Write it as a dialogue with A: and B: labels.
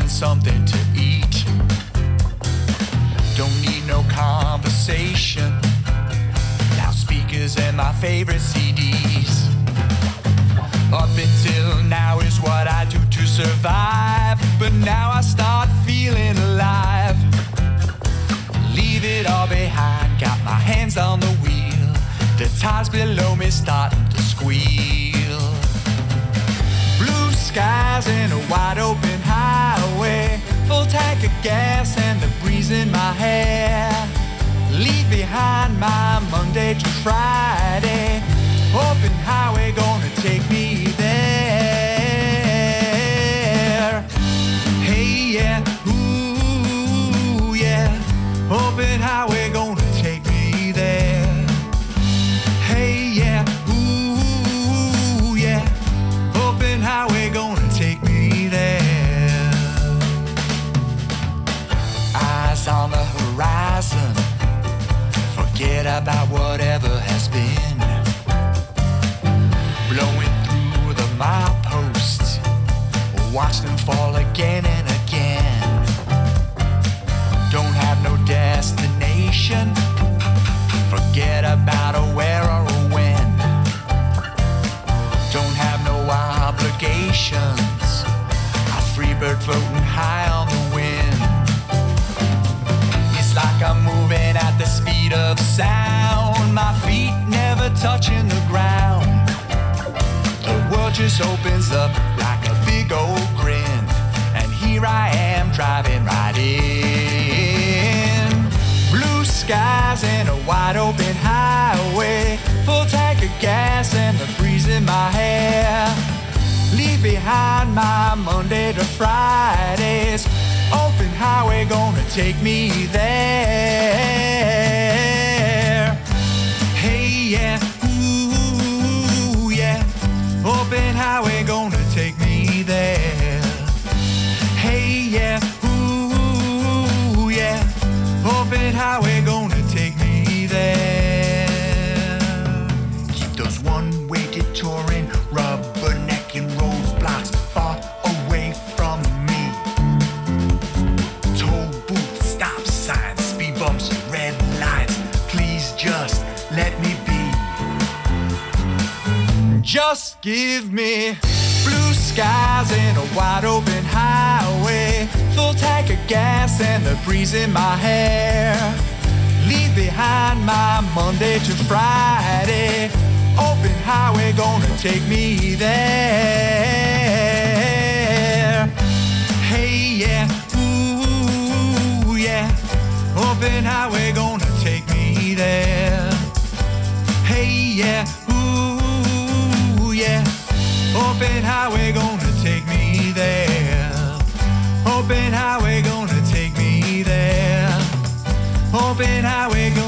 A: something to eat. Don't need no conversation. Loudspeakers and my favorite CDs. Up until now is what I do to survive, but now I start feeling alive. Leave it all behind, got my hands on the wheel. The tides below me starting to squeal. Blue skies and a wide open highway, full tank of gas and the breeze in my hair. Leave behind my Monday to Friday, open highway gonna take me there. Hey yeah, ooh yeah, open highway gonna take me there. Hey yeah, ooh yeah, open highway gonna take me there. Eyes on the horizon, forget about whatever has been. Blowing through the mileposts, watch them fall again and again. Don't have no destination, forget about a where or a when. Don't have no obligations, a free bird floating high on the wind. It's like I'm moving at the speed of sound, my feet never touching the ground. The world just opens up like a big old grin, and here I am driving right in. Blue skies and a wide open highway, full tank of gas and the breeze in my hair. Leave behind my Monday to Fridays, open highway gonna take me there. Hey yeah, ooh yeah, open highway gonna take me there. Hey yeah, ooh yeah, open highway gonna take me there. Keep those one-way detouring, rubbernecking roadblocks far away from me. Toll booths, stop signs, speed bumps, red lights, please just let me be. Just give me blue skies and a wide open highway, full tank of gas and the breeze in my hair. Leave behind my Monday to Friday, open highway gonna take me there. Hey yeah, ooh yeah, open highway gonna take me there. Hey yeah, ooh yeah, open highway gonna take me there. Open highway gonna take me there. Open highway